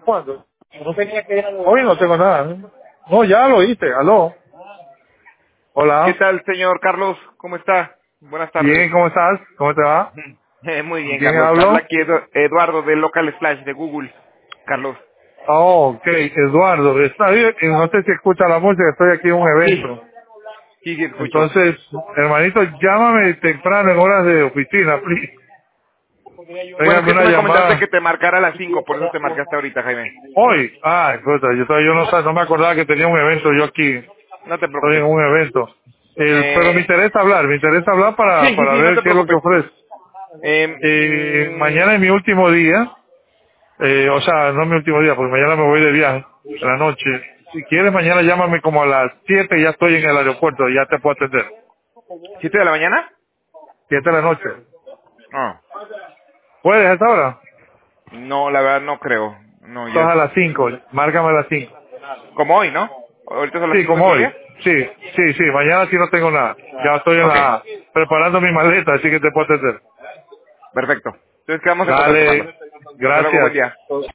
¿Cuándo? No tenía que ir a... Hoy no tengo nada. No, ya lo hice. Aló. ¿Qué Hola. tal, señor Carlos? ¿Cómo está? Buenas tardes. Bien, ¿cómo estás? ¿Cómo te va? Muy ¿Con bien, quién Carlos. Te habla hablo? aquí Eduardo de Local Slash de Google. Carlos. Oh, ok, Eduardo. Está bien. No sé si escucha la música, estoy aquí en un Sí, evento. sí, sí, escucho. Entonces, hermanito, llámame temprano en horas de oficina, please. Bueno, es Pégame que tú una me comentaste llamada. que te marcara a las 5, por eso te marcaste ahorita, Jaime. Hoy. Ah, escucha, yo no me acordaba que tenía un evento yo aquí. No te Estoy en preocupes. un evento. Pero Eh, me interesa hablar sí, sí, para sí, no ver te qué es lo que preocupes. ofrece. Eh, Mañana es mi último día, o sea, no es mi último día, porque mañana me voy de viaje, en la noche. Si quieres, mañana llámame como a las 7 ya estoy en el aeropuerto, ya te puedo atender. ¿7 de la mañana? 7 de la noche. No. ¿Puedes a esa hora? No, la verdad no creo. No, ya Entonces a es... las 5 márcame a las 5. Como hoy, ¿no? ¿Ahorita son las Sí, 5 como en hoy. Colombia? Sí, sí, sí, mañana sí no tengo nada. Ya estoy Ok, preparando mi maleta, así que te puedo atender. perfecto. Entonces quedamos en contacto, Carlos. Dale, Hasta luego, buen gracias. día.